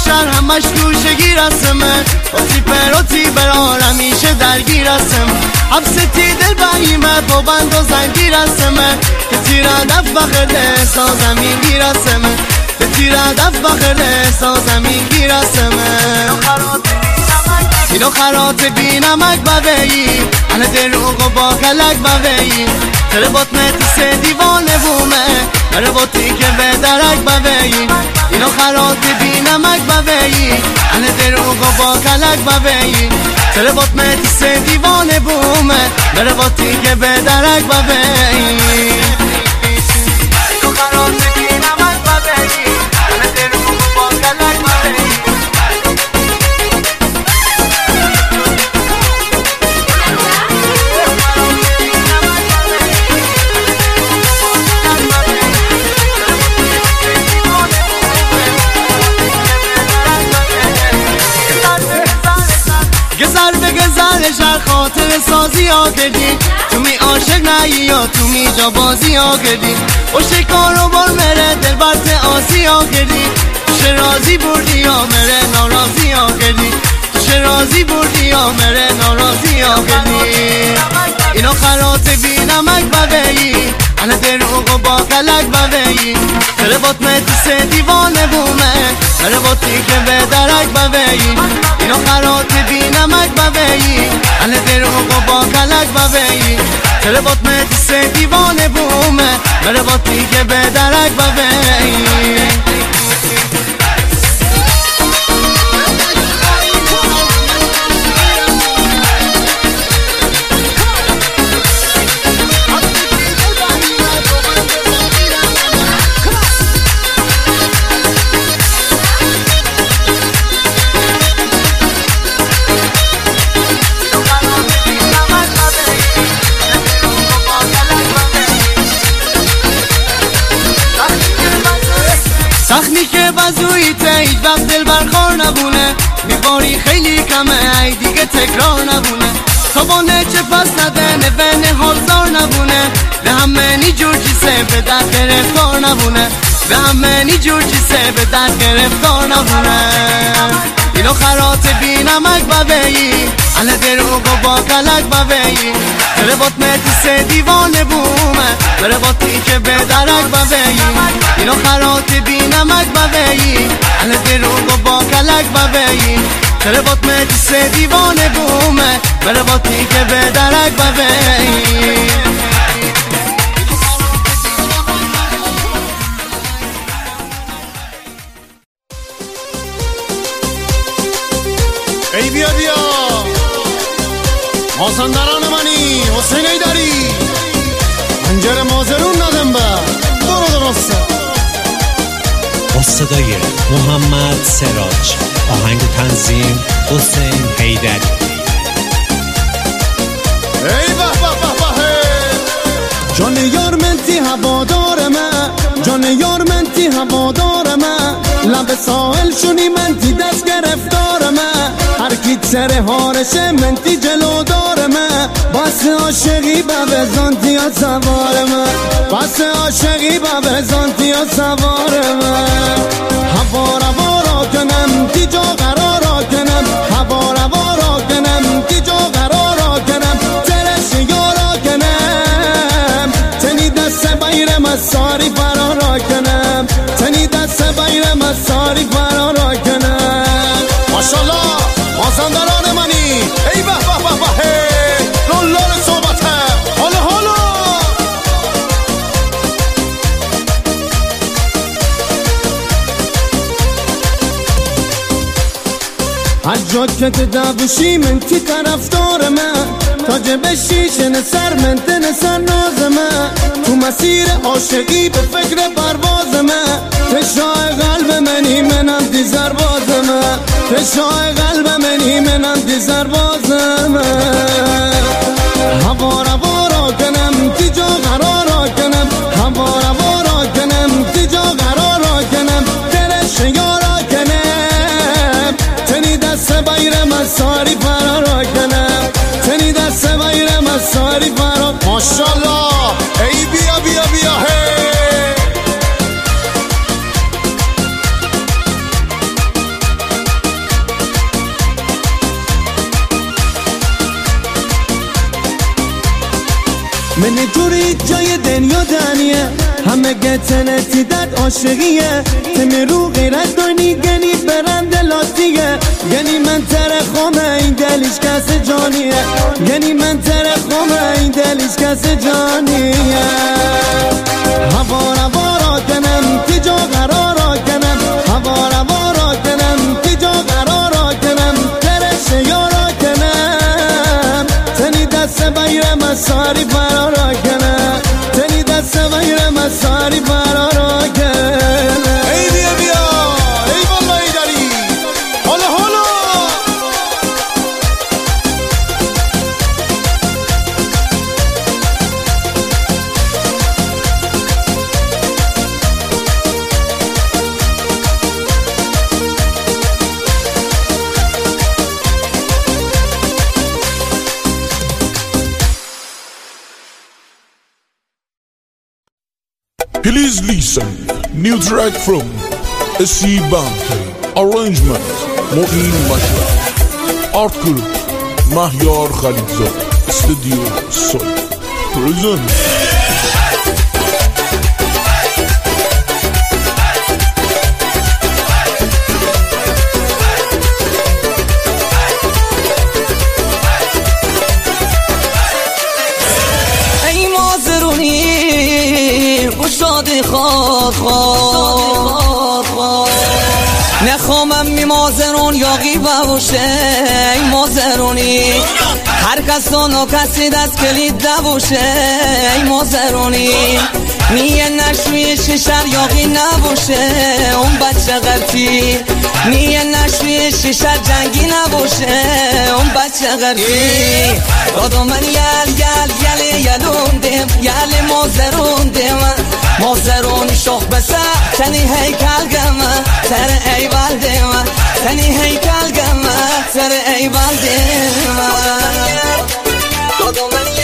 شهر همش گوشگیر هستمه با تیپروتی برار همیشه درگیر هستم حبستی دل باییمه با بند و زنگیر هستمه که تیر هدف بخرده سا زمین گیر هستمه به تیر هدف بخرده سا زمین گیر هستمه اینو خرات بی نمک بوهی انا دروغ و با کلک بوهی تره بطمت سه دیوانه بومه بره بطی که به درک بوهی اینو خرات بی نمک بوهی انا دروغ و با کلک بوهی تره بطمت سه دیوانه بومه بره بطی که به درک بوهی اینو خرات بی نمک بوهی انا دروغ و با کلک بوهی گذر به گذر شهر خاطر سازی ها کردی تو می عاشق نهی یا تو می جا بازی ها کردی و شکار و بار مره دل برت آسی ها کردی تو رازی بردی یا مره ناراضی ها کردی تو رازی بردی یا مره ناراضی ها کردی اینو خرات بی نمک بوهی انا دروغ و با کلک بوهی تره بطمت سه دیوانه بومه تره بطی که به درک بوهی اینو خرات بی نمک بوهی انا دروغ و با کلک بوهی تره بطمت سه دیوانه بومه تره بطی که به درک بوهی زخمی که بزویته هیچ وقت دل برخار نبونه میباری خیلی کمه ای دیگه تکرار نبونه تابانه چه پس نده نوه حالزار نبونه به همه نی جور چیزه به درد گرفتار نبونه به همه نی جور چیزه به درد گرفتار نبونه اینو خرات بی نمک بوهی انا دروغ و با کلک بوهی تره بطمت سه دیوانه بومه بره بطی که به درک بوهی اینو خرات بی نمک بوهی انا دروغ و با کلک بوهی تره بطمت سه دیوانه بومه بره بطی که به درک بوهی ای بیا بیا مازندران منی حسین ایدری پنجره مازرون ندم برو درسته با صدای محمد سراج آهنگ تنظیم حسین ایدری ای به به به به جان یار منتی هوادار من جان یار منتی هوادار من لب ساحل شونی منتی دست گرفتار من هر کی سر هارشه منتی جلودار من بس عاشقی با بزانتی ها سوار من بس عاشقی با بزانتی ها سوار من هوا را کنم کی جا قرارا کنم هوا را کنم کی جا قرارا کنم ترش یارا کنم تنی دست بیر مساری فرارا کنم تنی دست بیر مساری فرارا کنم ماشالله مازندران منی ای به به به به رولار صحبته حالا هر جا که تدابشی من تی طرفدار من تاج بشیشن سر من تن سر ناز من تو مسیر عاشقی به فکر پرواز من تشای قلب منی منم دی زرباز من تشای قلب منی منم دی زرباز من هوا را کنم کی جا قرارا کنم هوا را کنم کی جا قرارا کنم دلش یارا کنم تنی دست بیر مساری فرارا کنم تنی دست بیر مساری فرارا ماشالله ای بیا بیا بیا جای دنیا دنیه همه گتنه تیدت عاشقیه تمی رو غیرت دانی گنی برند لاتیه گنی من ترخومه این دلیش کس جانیه گنی من ترخومه این دلیش کس جانیه هوا را کنم تیجا قرارا کنم هوا را کنم تیجا قرارا کنم ترش یارا کنم تنی دست بگیرم از ساری فرارا کنم تنی دست بگیرم از ساری فرارا کنم ای بیا ای والله ای داری حالا Please listen, new track from SC Bante, arrangement, Moin Mashra, art group, Mahyar Khalilzad, studio Sol, present. شادی خواد نخوامم می مازرون یاقی ببوشه ای مازرونی هر کسانو کسی دست کلید نبوشه ای مازرونی نیه نشوی شیشر یاقی نبوشه اون بچه غرفی نیه نشوی شیشر جنگی نبوشه اون بچه غرفی دادو من یلوندیم یل مازروندیم مازرون شخ بسه تنی هیکل گمه سر ای والدیم تنی هیکل گمه سر ای والدیم دادو من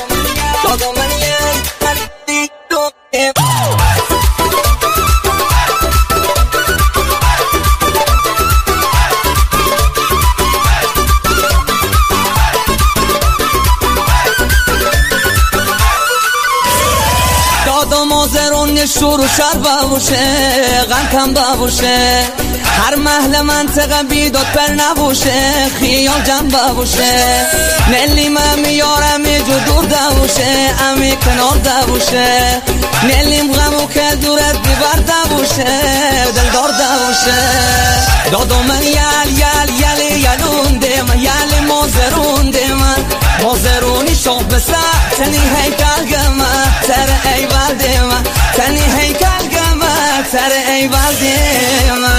مازرون شور و شر ببوشه غم ببوشه هر محل منطقه بیداد پر نبوشه خیال جمع ببوشه نلی من میارم جو دور دبوشه امی کنار دبوشه نلیم غمو که دورت بیبر دبوشه دلدار دبوشه دادو من یلوندیم یل مازروندیم مازرونی شاق بسر تنی هیکل گمه سر ای والدیم تنی هیکل گمه سر ای والدیم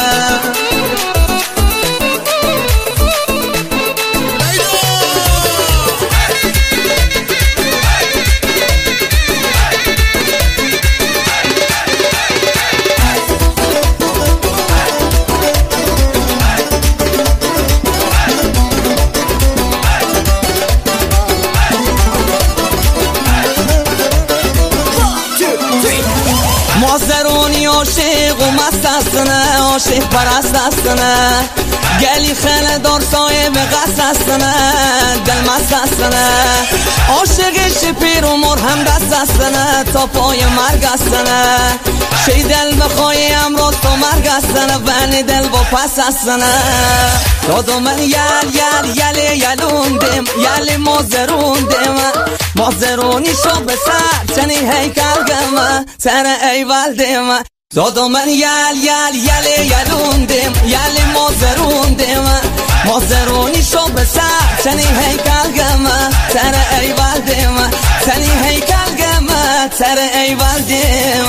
مازرونی عاشق و مست هستنه عاشق پرست هستنه گلی خیلی دار صاحب قصد هستنه دل مست هستنه عاشق شپیر و مرهم دست هستنه تا پای مرگ هستنه شی دل بخوای امروز تو مرگ هستنه بنی دل با پس هستنه دادو من یلوندیم یل مازروندیم مازرونی شو بسر چنی هیکل گمه سر ای والدیم دادو من یلوندیم یل مازروندیم مازرونی شو بسر چنی هیکل گمه سر ای والدیم چنی هیکل گمه سر ای والدیم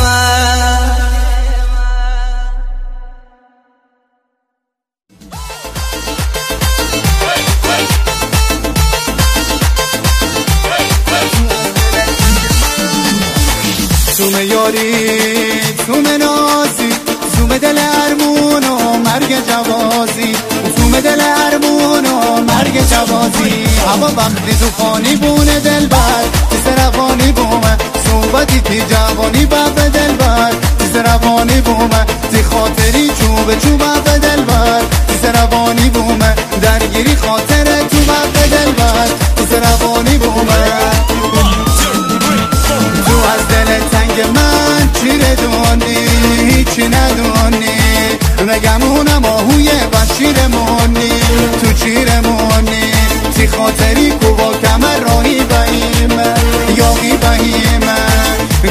سوم یاری سوم نازی سوم دل ارمون و مرگ جوازی سوم دل ارمون و مرگ جوازی هوا بمری تو خانی بونه دل بر تیز روانی بومه صحبتی تی جوانی بب دل بر تیز روانی بومه تی خاطری چوب بب دل بر تیز روانی بومه درگیری خاطره تو بب دل بر تیز روانی بومه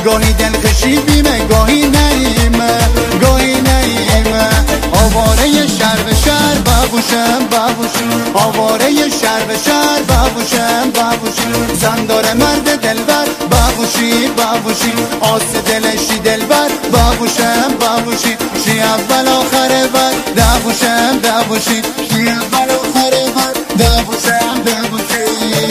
گاهی دلخوشی بیمه گاهی نیمه گاهی نیمه آواره شهر به شهر بابوشم بابوشم آواره شهر به شهر بابوشم بابوشم زندار مرد دلبر بابوشی بابوشی آس دلشی دلبر بابوشم بابوشی شی اول آخر بر دابوشم دابوشی شی اول آخر بر دابوشم دابوشی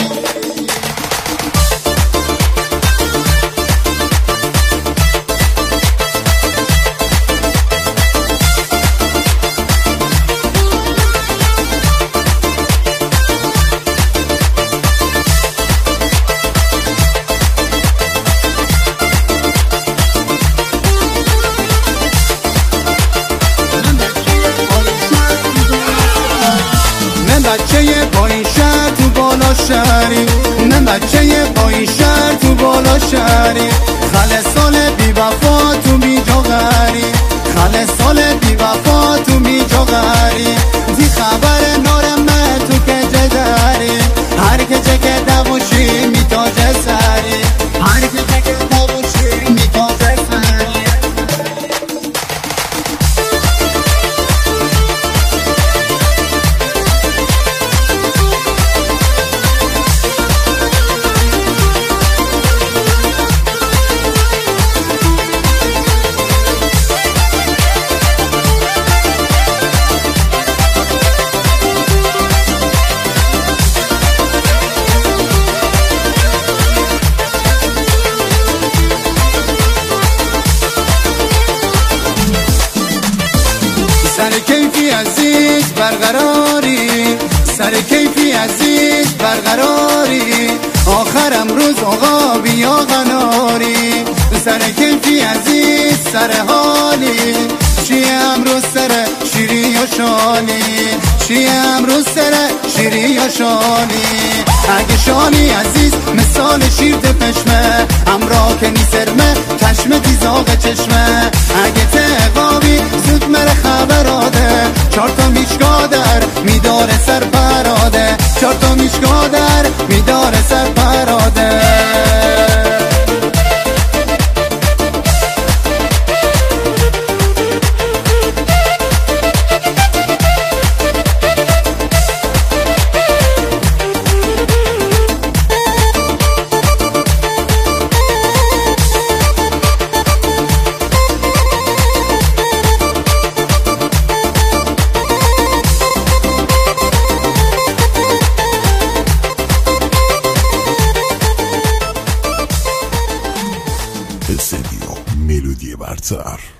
بچه پای شهر تو بالا شهری نه بچه پای شهر تو بالا شهری خاله سال بی وفا تو بی جاغری خاله سال بی وفا تو بی جاغری دی خبر نارمه تو که جداری هر که که دوشی میتاجه سری هر که دوشی میتاجه سری سر کیفی عزیز برقراری سر کیفی عزیز برقراری آخرم روز آقا بیا غناری سر کیفی عزیز سر حالی چی امروز سر شیری و شالی چی امروز سر شیری و شالی اگه شالی عزیز مثال شیر پشمه همراه که نیسرمه چشم دیزاق چشمه اگه تقابی زود مره خبراده 4 تا میشگاه در میداره سر پراده 4 تا میشگاه در میداره سر پراده استدیو ملودی برتر